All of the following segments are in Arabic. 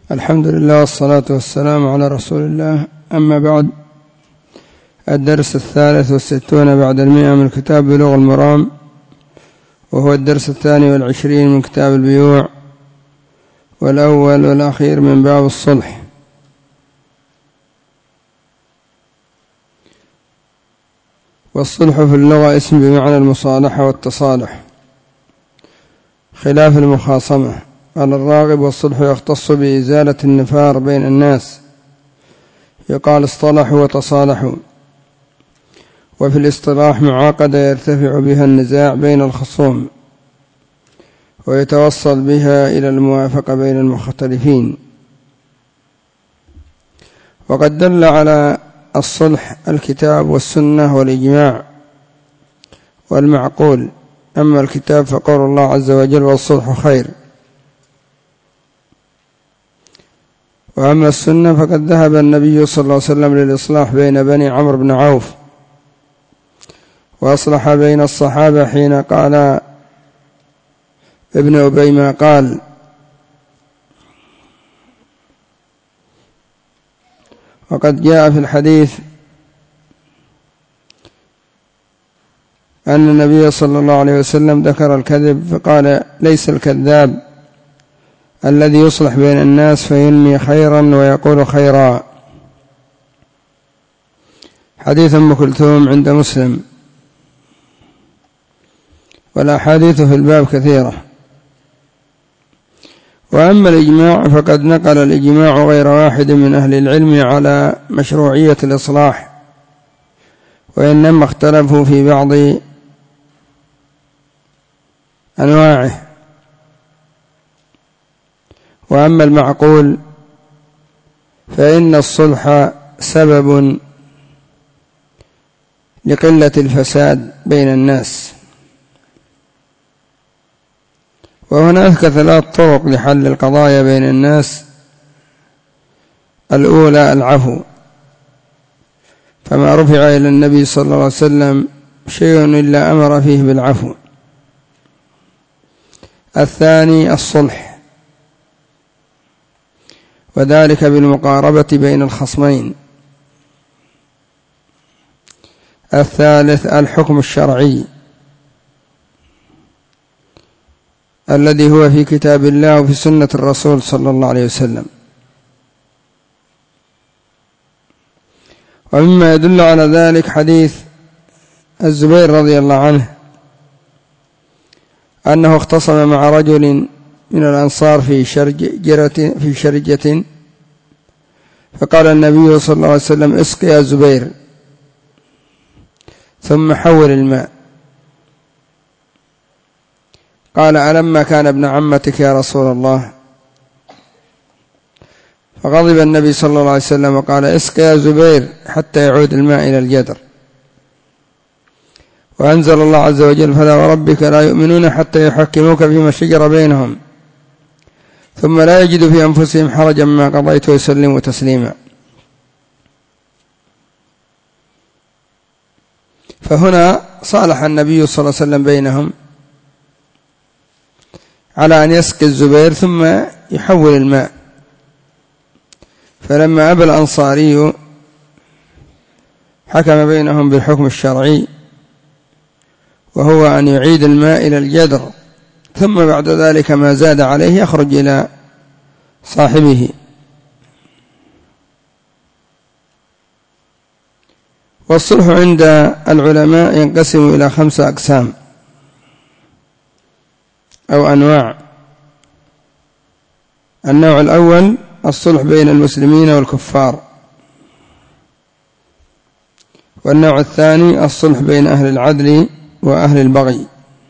الحمد لله والصلاة والسلام على رسول الله. أما بعد، الدرس 63 بعد 100 من كتاب بلوغ المرام، وهو الدرس 22 من كتاب البيوع، والأول والأخير من باب الصلح. والصلح في اللغة اسم بمعنى المصالحة والتصالح خلاف المخاصمة. قال الراغب: والصلح يختص بإزالة النفار بين الناس، يقال اصطلحوا وتصالحوا. وفي الاصطلاح معاقدة يرتفع بها النزاع بين الخصوم، ويتوصل بها إلى الموافقة بين المختلفين. وقد دل على الصلح الكتاب والسنة والإجماع والمعقول. أما الكتاب فقول الله عز وجل: والصلح خير. وأما السنة فقد ذهب النبي صلى الله عليه وسلم للإصلاح بين بني عمرو بن عوف، وأصلح بين الصحابة حين قال ابن أبي ما قال. وقد جاء في الحديث أن النبي صلى الله عليه وسلم ذكر الكذب فقال: ليس الكذاب الذي يصلح بين الناس فينمي خيرا ويقول خيرا. حديث أم كلثوم عند مسلم. والأحاديث في الباب كثيرة. وأما الإجماع فقد نقل الإجماع غير واحد من أهل العلم على مشروعية الإصلاح، وإنما اختلفوا في بعض أنواعه. وأما المعقول فإن الصلح سبب لقلة الفساد بين الناس. وهناك 3 طرق لحل القضايا بين الناس. الأولى العفو، فما رفع إلى النبي صلى الله عليه وسلم شيء إلا أمر فيه بالعفو. الثاني الصلح، وذلك بالمقاربة بين الخصمين. الثالث الحكم الشرعي الذي هو في كتاب الله وفي سنة الرسول صلى الله عليه وسلم. ومما يدل على ذلك حديث الزبير رضي الله عنه أنه اختصم مع رجل من الأنصار في شرجة، فقال النبي صلى الله عليه وسلم: اسق يا زبير ثم حول الماء. قال: ألما كان ابن عمتك يا رسول الله؟ فغضب النبي صلى الله عليه وسلم وقال: اسق يا زبير حتى يعود الماء إلى الجدر. وأنزل الله عز وجل: فلا وربك لا يؤمنون حتى يحكموك فيما شجر بينهم ثم لا يجدوا في أنفسهم حرجا مما قضيت ويسلموا تسليما. فهنا صالح النبي صلى الله عليه وسلم بينهم على أن يسقي الزبير ثم يحول الماء. فلما أبى الأنصاري حكم بينهم بالحكم الشرعي، وهو أن يعيد الماء إلى الجدر، ثم بعد ذلك ما زاد عليه يخرج إلى صاحبه. والصلح عند العلماء ينقسم إلى 5 أقسام أو أنواع. النوع الأول الصلح بين المسلمين والكفار. والنوع الثاني الصلح بين أهل العدل وأهل البغي.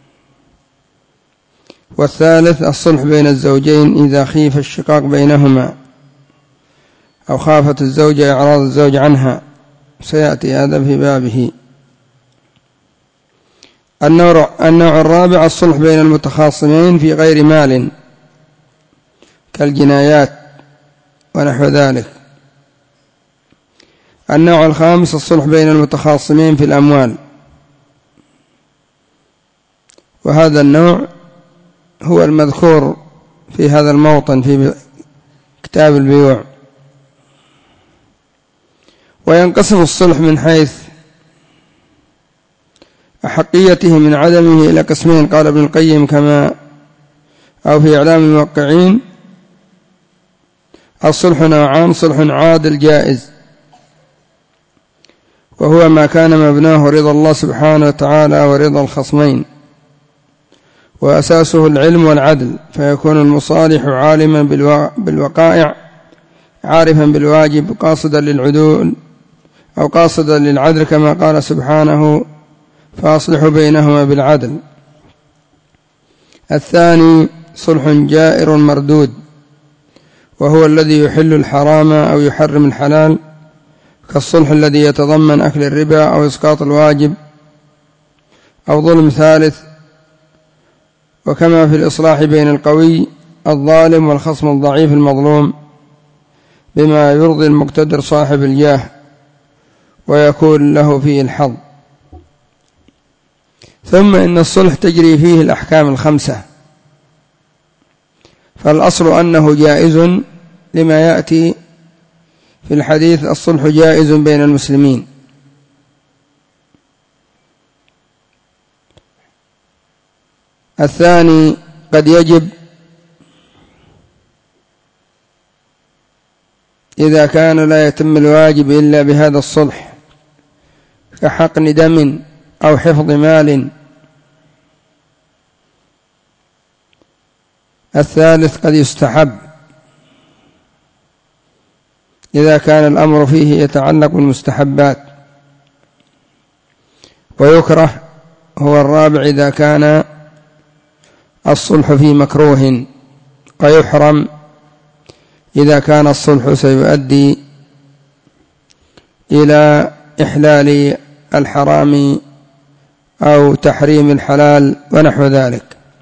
والثالث الصلح بين الزوجين إذا خيف الشقاق بينهما أو خافت الزوجة إعراض الزوج عنها، سيأتي هذا في بابه. النوع الرابع الصلح بين المتخاصمين في غير مال كالجنايات ونحو ذلك. النوع الخامس الصلح بين المتخاصمين في الأموال، وهذا النوع هو المذكور في هذا الموطن في كتاب البيوع. وينقسم الصلح من حيث أحقيته من عدمه إلى قسمين، قال ابن القيم كما أو في إعلام الموقعين: الصلح نوعان: صلح عادل جائز، وهو ما كان مبناه رضا الله سبحانه وتعالى ورضا الخصمين، وأساسه العلم والعدل، فيكون المصالح عالما بالوقائع عارفا بالواجب قاصدا للعدول أو قاصدا للعدل، كما قال سبحانه: فأصلحوا بينهما بالعدل. الثاني صلح جائر مردود، وهو الذي يحل الحرام أو يحرم الحلال، كالصلح الذي يتضمن أكل الربا أو إسقاط الواجب أو ظلم ثالث، وكما في الإصلاح بين القوي الظالم والخصم الضعيف المظلوم بما يرضي المقتدر صاحب الجاه ويكون له فيه الحظ. ثم إن الصلح تجري فيه الأحكام الخمسة، فالأصل أنه جائز لما يأتي في الحديث: الصلح جائز بين المسلمين. الثاني قد يجب إذا كان لا يتم الواجب إلا بهذا الصلح، كحقن دم أو حفظ مال. الثالث قد يستحب إذا كان الأمر فيه يتعلق بالمستحبات، ويكره هو الرابع إذا كان الصلح في مكروه، ويحرم إذا كان الصلح سيؤدي إلى إحلال الحرام أو تحريم الحلال ونحو ذلك.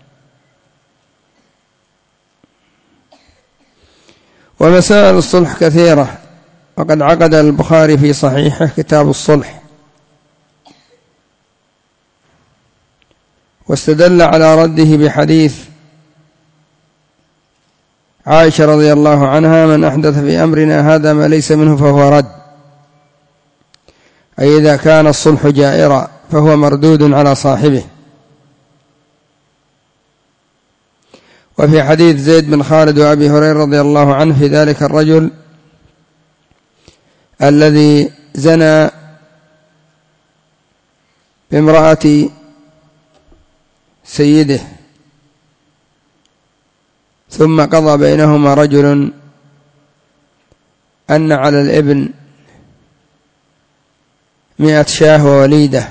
ومسائل الصلح كثيرة، وقد عقد البخاري في صحيحه كتاب الصلح، واستدل على رده بحديث عائشة رضي الله عنها: من أحدث في أمرنا هذا ما ليس منه فهو رد، أي إذا كان الصلح جائرا فهو مردود على صاحبه. وفي حديث زيد بن خالد وأبي هريرة رضي الله عنه في ذلك الرجل الذي زنى بامرأة سيده، ثم قضى بينهما رجل أن على الابن 100 شاة ووليدة،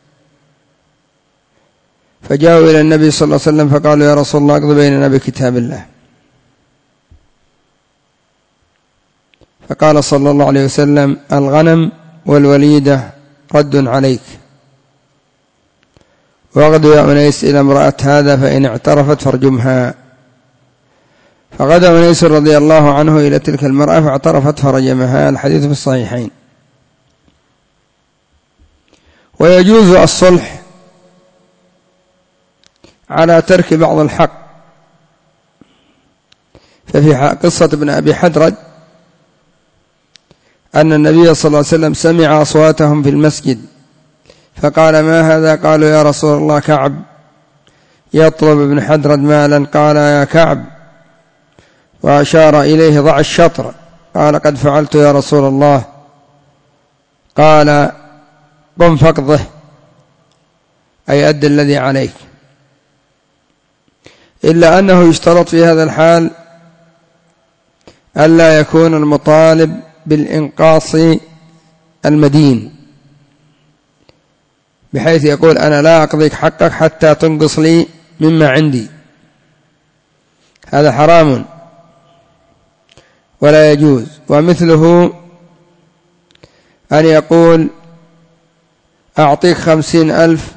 فجاءوا إلى النبي صلى الله عليه وسلم فقالوا: يا رسول الله، اقض بيننا بكتاب الله. فقال صلى الله عليه وسلم: الغنم والوليدة رد عليك، واغدوا يا أنيس إلى امرأة هذا فإن اعترفت فارجمها. فغدا أنيس رضي الله عنه إلى تلك المرأة فاعترفت فرجمها. الحديث في الصحيحين. ويجوز الصلح على ترك بعض الحق، ففي قصة ابن أبي حدرد أن النبي صلى الله عليه وسلم سمع أصواتهم في المسجد فقال: ما هذا؟ قالوا: يا رسول الله، كعب يطلب ابن حدرد مالا. قال: يا كعب، وأشار إليه: ضع الشطر. قال: قد فعلت يا رسول الله. قال: قم فاقضه، أي أد الذي عليك. إلا أنه يشترط في هذا الحال ألا يكون المطالب بالإنقاص المدين، بحيث يقول: أنا لا أقضيك حقك حتى تنقص لي مما عندي. هذا حرام ولا يجوز. ومثله أن يقول: أعطيك 50,000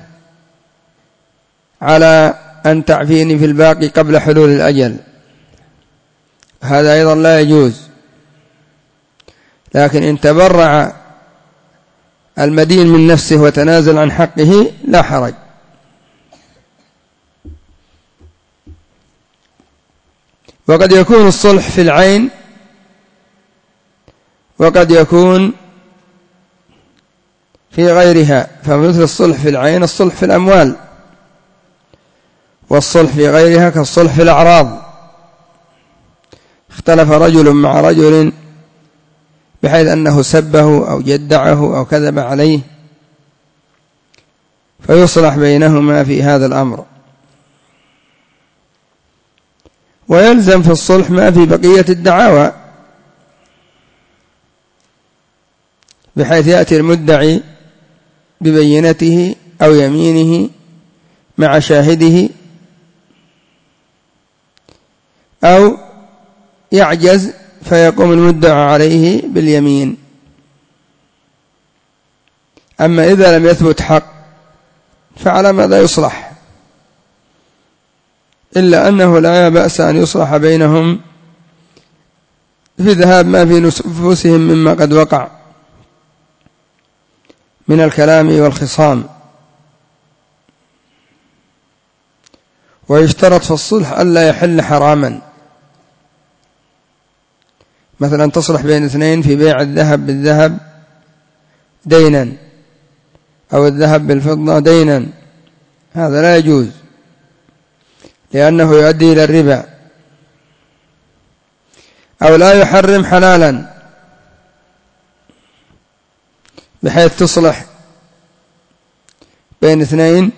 على أن تعفيني في الباقي قبل حلول الأجل، هذا أيضا لا يجوز. لكن إن تبرع المدين من نفسه وتنازل عن حقه لا حرج. وقد يكون الصلح في العين وقد يكون في غيرها، فمثل الصلح في العين الصلح في الأموال، والصلح في غيرها كالصلح في الأعراض. اختلف رجل مع رجل بحيث أنه سبه أو جدعه أو كذب عليه، فيصلح بينهما في هذا الأمر. ويلزم في الصلح ما في بقية الدعاوى، بحيث يأتي المدعي ببينته أو يمينه مع شاهده، أو يعجز فيقوم المدعى عليه باليمين. أما إذا لم يثبت حق فعلى ماذا يصلح؟ إلا أنه لا بأس أن يصلح بينهم في ذهاب ما في نفوسهم مما قد وقع من الكلام والخصام. ويشترط في الصلح ألا يحل حراما، مثلا تصلح بين اثنين في بيع الذهب بالذهب دينا أو الذهب بالفضة دينا، هذا لا يجوز لأنه يؤدي إلى الربا. أو لا يحرم حلالا، بحيث تصلح بين اثنين،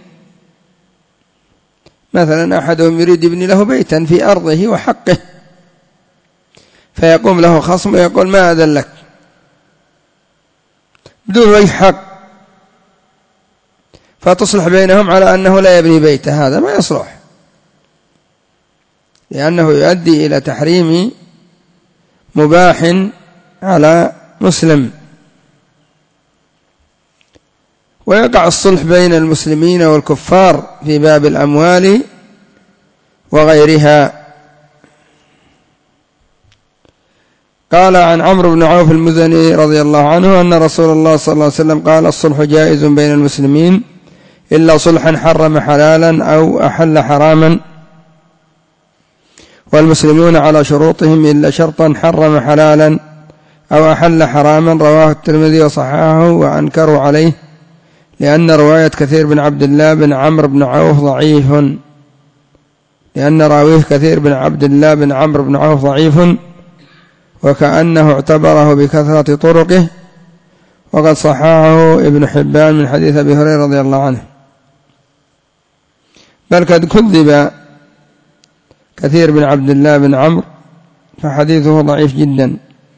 مثلا أحدهم يريد يبني له بيتا في أرضه وحقه، فيقوم له خصم ويقول ما أذن لك بدون وجه حق، فتصلح بينهم على أنه لا يبني بيته، هذا ما يصلح، لأنه يؤدي إلى تحريم مباح على مسلم. ويقع الصلح بين المسلمين والكفار في باب الأموال وغيرها. قال عن عمرو بن عوف المزني رضي الله عنه أن رسول الله صلى الله عليه وسلم قال: الصلح جائز بين المسلمين إلا صلحا حرم حلالا أو أحل حراما، والمسلمون على شروطهم إلا شرطا حرم حلالا أو أحل حراما. رواه الترمذي وصححه وأنكروا عليه، لأن رواية كثير بن عبد الله بن عمرو بن عوف ضعيف، لأن راويه كثير بن عبد الله بن عمرو بن عوف ضعيف، وكأنه اعتبره بكثرة طرقه، وقد صححه ابن حبان من حديث أبي هريرة رضي الله عنه، بل قد كذب كثير بن عبد الله بن عمرو فحديثه ضعيف جدا.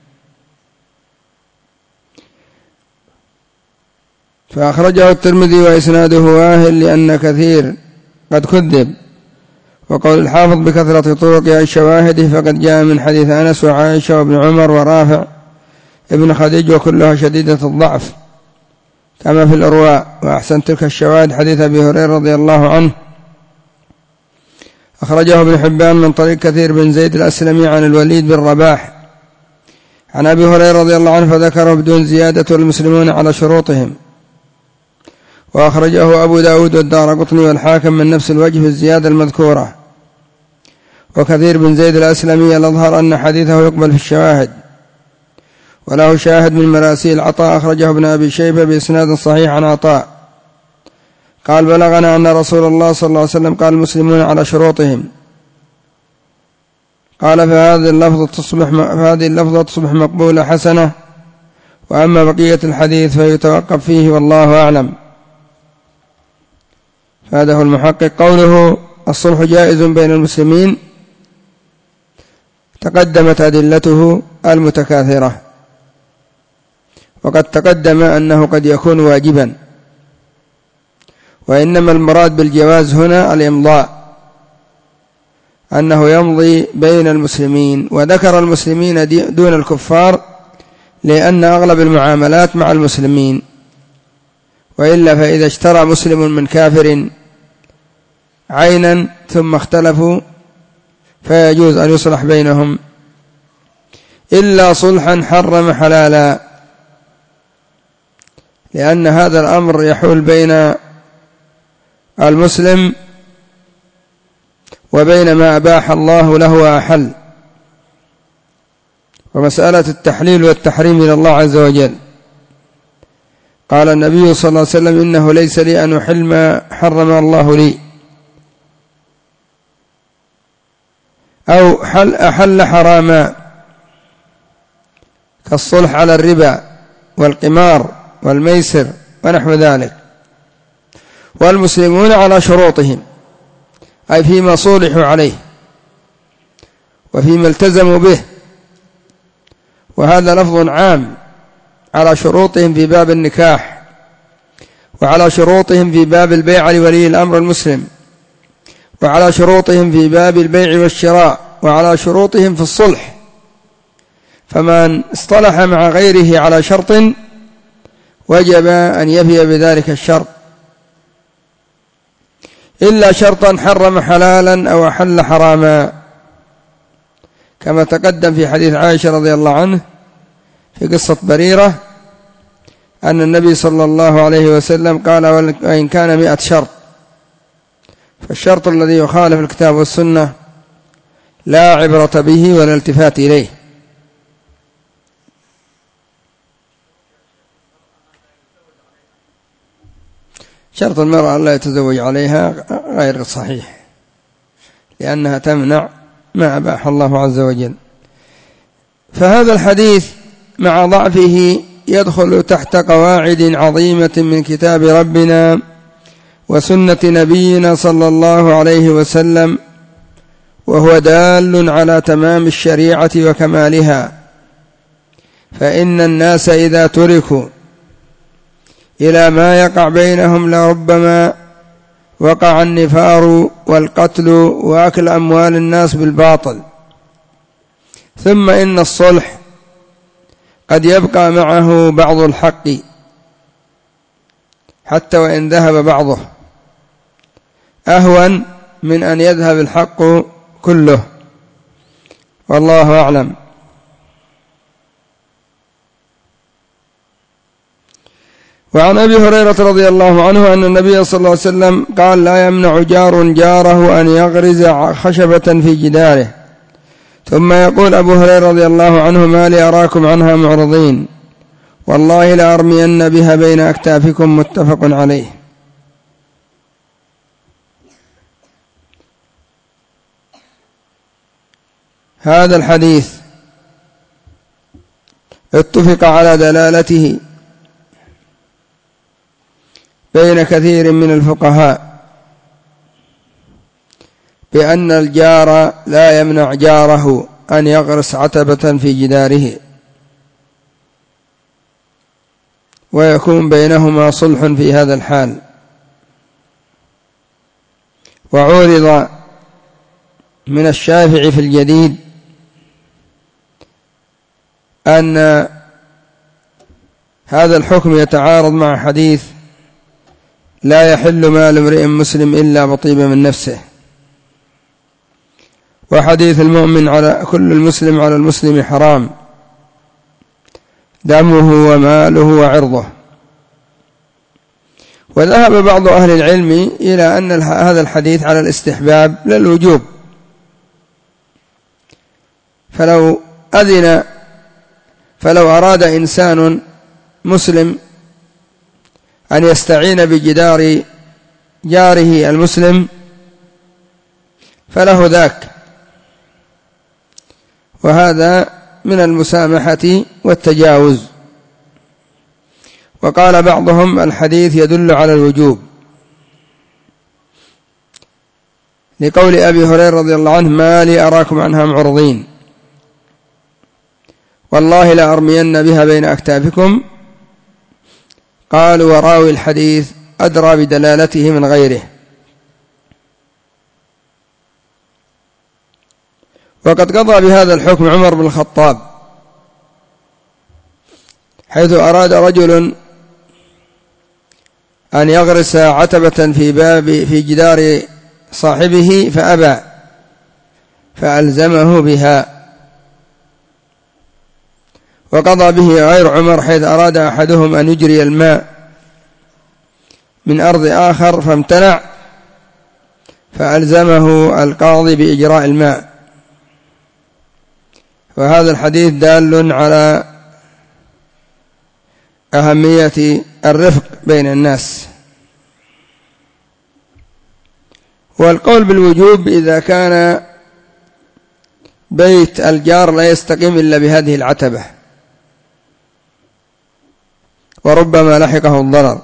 فأخرجه الترمذي وإسناده واهل لأن كثير قد كذب. وقول الحافظ بكثرة طرق الشواهد فقد جاء من حديث أنس وعائشة وابن عمر ورافع ابن خديج، وكلها شديدة الضعف كما في الأرواء. وأحسن تلك الشواهد حديث أبي هريرة رضي الله عنه، أخرجه ابن حبان من طريق كثير بن زيد الأسلمي عن الوليد بن رباح عن أبي هريرة رضي الله عنه فذكره بدون زيادة والمسلمون على شروطهم. وأخرجه أبو داود والدارقطني والحاكم من نفس الوجه في الزيادة المذكورة. وكثير بن زيد الأسلمي الأظهر أن حديثه يقبل في الشواهد، وله شاهد من مراسيل عطاء أخرجه ابن أبي شيبة بإسناد صحيح عن عطاء قال: بلغنا أن رسول الله صلى الله عليه وسلم قال: المسلمون على شروطهم. قال: فهذه اللفظة تصبح مقبولة حسنة، وأما بقية الحديث فيتوقف فيه والله أعلم. فهذا هو المحقق. قوله الصلح جائز بين المسلمين تقدمت أدلته المتكاثرة، وقد تقدم أنه قد يكون واجبا، وإنما المراد بالجواز هنا الإمضاء، أنه يمضي بين المسلمين. وذكر المسلمين دون الكفار لأن أغلب المعاملات مع المسلمين، وإلا فإذا اشترى مسلم من كافر عينا ثم اختلفوا فيجوز أن يصلح بينهم، إلا صلحا حرم حلالا، لأن هذا الأمر يحول بين المسلم وبين ما أباح الله له وأحل، ومسألة التحليل والتحريم إلى الله عز وجل. قال النبي صلى الله عليه وسلم: إنه ليس لي أن أحل ما حرم الله لي، أو أحل حراما كالصلح على الربا والقمار والميسر ونحو ذلك، والمسلمون على شروطهم، أي فيما صولحوا عليه وفيما التزموا به، وهذا لفظ عام على شروطهم في باب النكاح، وعلى شروطهم في باب البيع لولي الأمر المسلم، وعلى شروطهم في باب البيع والشراء، وعلى شروطهم في الصلح. فمن اصطلح مع غيره على شرط وجب أن يفي بذلك الشرط، إلا شرطا حرم حلالا أو أحل حراما، كما تقدم في حديث عائشة رضي الله عنه في قصة بريرة أن النبي صلى الله عليه وسلم قال: وإن كان 100 شرط، فالشرط الذي يخالف الكتاب والسنة لا عبرة به ولا التفات إليه. شرط المرأة لا يتزوج عليها غير صحيح، لأنها تمنع ما أباح الله عز وجل. فهذا الحديث مع ضعفه يدخل تحت قواعد عظيمة من كتاب ربنا وسنة نبينا صلى الله عليه وسلم، وهو دال على تمام الشريعة وكمالها. فإن الناس إذا تركوا إلى ما يقع بينهم لربما وقع النفار والقتل وأكل أموال الناس بالباطل. ثم إن الصلح قد يبقى معه بعض الحق حتى وإن ذهب بعضه، أهون من أن يذهب الحق كله، والله أعلم. وعن أبي هريرة رضي الله عنه أن النبي صلى الله عليه وسلم قال: لا يمنع جار جاره أن يغرز خشبة في جداره. ثم يقول أبو هريرة رضي الله عنه: ما لي أراكم عنها معرضين، والله لأرمين بها بين أكتافكم. متفق عليه. هذا الحديث اتفق على دلالته بين كثير من الفقهاء بأن الجار لا يمنع جاره أن يغرس عتبة في جداره، ويكون بينهما صلح في هذا الحال. وعورض من الشافعي في الجديد أن هذا الحكم يتعارض مع حديث: لا يحل مال امرئ مسلم إلا بطيب من نفسه، وحديث المؤمن على كل المسلم على المسلم حرام، دمه وماله وعرضه. وذهب بعض أهل العلم إلى أن هذا الحديث على الاستحباب لا الوجوب، فلو أراد إنسان مسلم أن يستعين بجدار جاره المسلم فله ذاك، وهذا من المسامحة والتجاوز. وقال بعضهم: الحديث يدل على الوجوب، لقول أبي هريرة رضي الله عنه: ما لي أراكم عنها معرضين، والله لأرمين بها بين أكتافكم. قالوا: وراوي الحديث أدرى بدلالته من غيره. وقد قضى بهذا الحكم عمر بن الخطاب، حيث أراد رجل أن يغرس عتبة في جدار صاحبه فأبى، فألزمه بها. وقضى به غير عمر، حيث أراد أحدهم أن يجري الماء من أرض آخر فامتنع، فألزمه القاضي بإجراء الماء. وهذا الحديث دال على أهمية الرفق بين الناس. والقول بالوجوب إذا كان بيت الجار لا يستقيم إلا بهذه العتبة، وربما لحقه الضرر.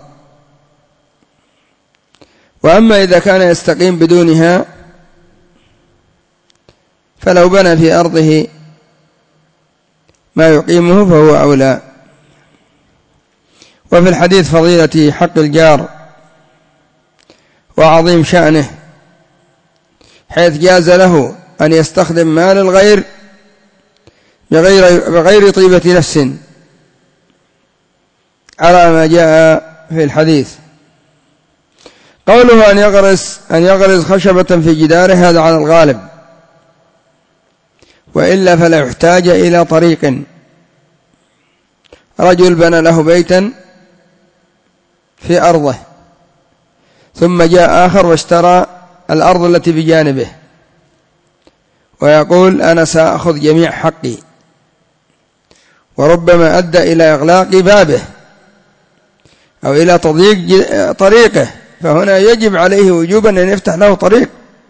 وأما إذا كان يستقيم بدونها فلو بنى في أرضه ما يقيمه فهو أولى. وفي الحديث فضيلة حق الجار وعظيم شأنه، حيث جاز له أن يستخدم مال الغير بغير طيبة نفس على ما جاء في الحديث. قوله أن يغرس خشبة في جداره هذا على الغالب، وإلا فلا يحتاج إلى طريق. رجل بنى له بيتا في أرضه، ثم جاء آخر واشترى الأرض التي بجانبه، ويقول أنا سأخذ جميع حقي، وربما أدى إلى إغلاق بابه أو إلى تضييق طريقه، فهنا يجب عليه وجوبا أن يفتح له طريق.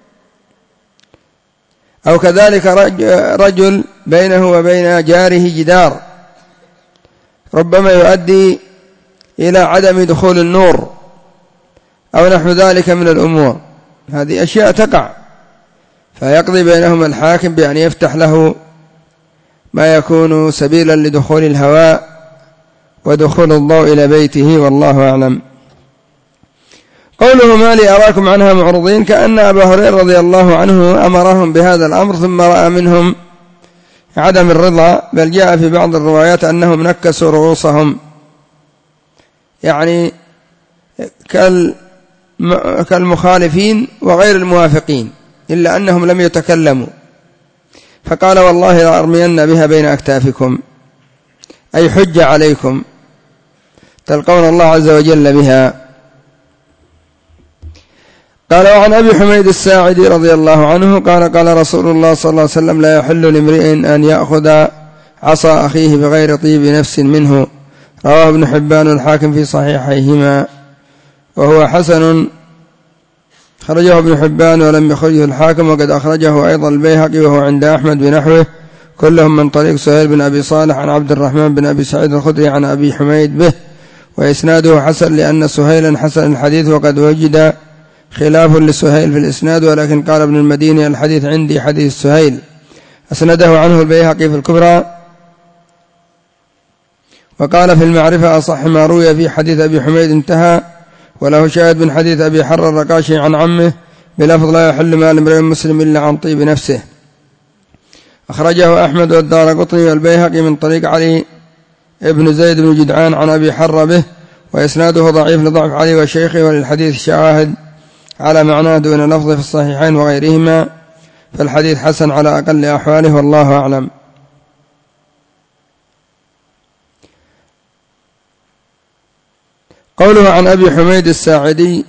أو كذلك رجل بينه وبين جاره جدار ربما يؤدي إلى عدم دخول النور أو نحو ذلك من الأمور، هذه أشياء تقع، فيقضي بينهما الحاكم بأن يفتح له ما يكون سبيلا لدخول الهواء ودخول الضوء إلى بيته، والله أعلم. قوله ما لي أراكم عنها معرضين، كأن أبا هريرة رضي الله عنه أمرهم بهذا الأمر ثم رأى منهم عدم الرضا، بل جاء في بعض الروايات أنهم نكسوا رؤوسهم، يعني كالمخالفين وغير الموافقين، إلا أنهم لم يتكلموا. فقال والله لأرمين بها بين أكتافكم، أي حج عليكم تلقون الله عز وجل بها. قال وعن أبي حميد الساعدي رضي الله عنه قال قال رسول الله صلى الله عليه وسلم لا يحل لامرئ أن يأخذ عصا أخيه بغير طيب نفس منه، رواه ابن حبان والحاكم في صحيحيهما، وهو حسن، خرجه ابن حبان ولم يخرجه الحاكم، وقد أخرجه أيضا البيهقي وهو عند أحمد بنحوه، كلهم من طريق سهيل بن أبي صالح عن عبد الرحمن بن أبي سعيد الخدري عن أبي حميد به، وإسناده حسن لأن سهيلا حسن الحديث، وقد وجد خلاف لسهيل في الإسناد، ولكن قال ابن المديني الحديث عندي حديث سهيل، أسنده عنه البيهقي في الكبرى، وقال في المعرفة أصح ما روي في حديث أبي حميد انتهى، وله شاهد من حديث أبي حر الرقاشي عن عمه بلفظ لا يحل مال امرئ مسلم إلا عن طيب نفسه. أخرجه أحمد والدارقطني والبيهقي من طريق علي ابن زيد بن جدعان عن أبي حر به، وإسناده ضعيف لضعف علي وشيخه، وللحديث شواهد على معناه دون لفظه في الصحيحين وغيرهما، فالحديث حسن على أقل أحواله، والله أعلم. قوله عن أبي حميد الساعدي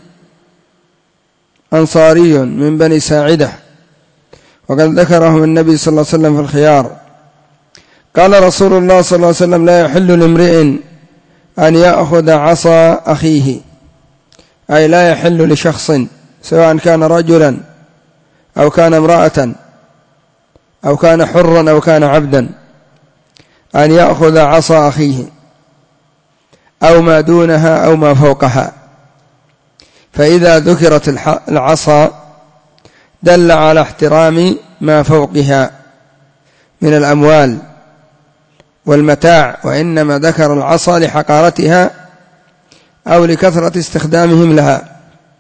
أنصاري من بني ساعدة، وقد ذكرهم النبي صلى الله عليه وسلم في الخيار. قال رسول الله صلى الله عليه وسلم لا يحل لامرئ أن يأخذ عصا أخيه، أي لا يحل لشخص سواء كان رجلا أو كان امرأة أو كان حرا أو كان عبدا أن يأخذ عصا أخيه أو ما دونها أو ما فوقها، فإذا ذكرت العصا دل على احترام ما فوقها من الأموال والمتاع، وإنما ذكر العصا لحقارتها أو لكثرة استخدامهم لها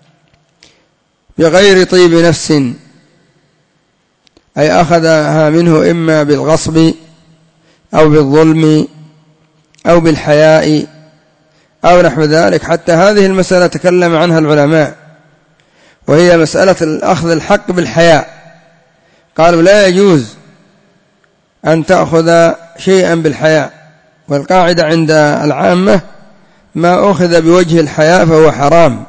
بغير طيب نفس، أي أخذها منه إما بالغصب أو بالظلم أو بالحياء أو نحو ذلك. حتى هذه المسألة تكلم عنها العلماء، وهي مسألة أخذ الحق بالحياء. قالوا لا يجوز أن تأخذ شيئا بالحياء، والقاعدة عند العامة ما أخذ بوجه الحياء فهو حرام،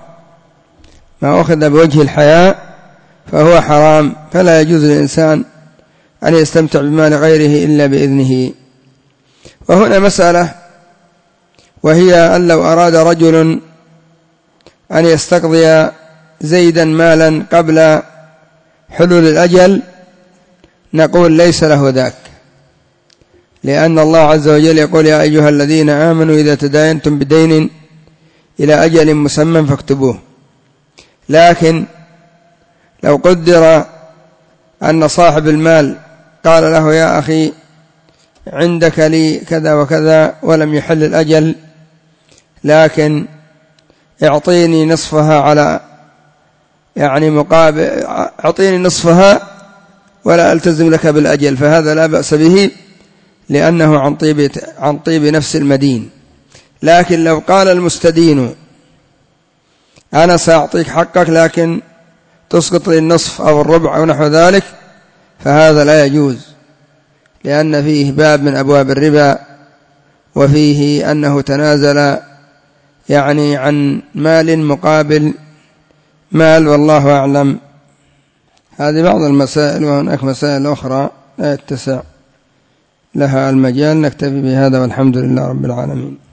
ما أخذ بوجه الحياء فهو حرام، فلا يجوز للإنسان أن يستمتع بمال غيره إلا بإذنه. وهنا مسألة، وهي أن لو أراد رجل أن يستقضي زيدا مالا قبل حلول الأجل نقول ليس له ذاك، لأن الله عز وجل يقول: يا أيها الذين آمنوا إذا تداينتم بدين إلى أجل مسمى فاكتبوه. لكن لو قدر أن صاحب المال قال له: يا أخي عندك لي كذا وكذا ولم يحل الأجل، لكن اعطيني نصفها على مقابل، اعطيني نصفها ولا ألتزم لك بالأجل، فهذا لا بأس به لأنه عن طيب نفس المدين. لكن لو قال المستدين: أنا سأعطيك حقك لكن تسقط لي النصف أو الربع أو نحو ذلك، فهذا لا يجوز، لأن فيه باب من أبواب الربا، وفيه أنه تنازل عن مال مقابل مال، والله أعلم. هذه بعض المسائل، وهناك مسائل أخرى لا يتسع لها المجال. نكتفي بهذا والحمد لله رب العالمين.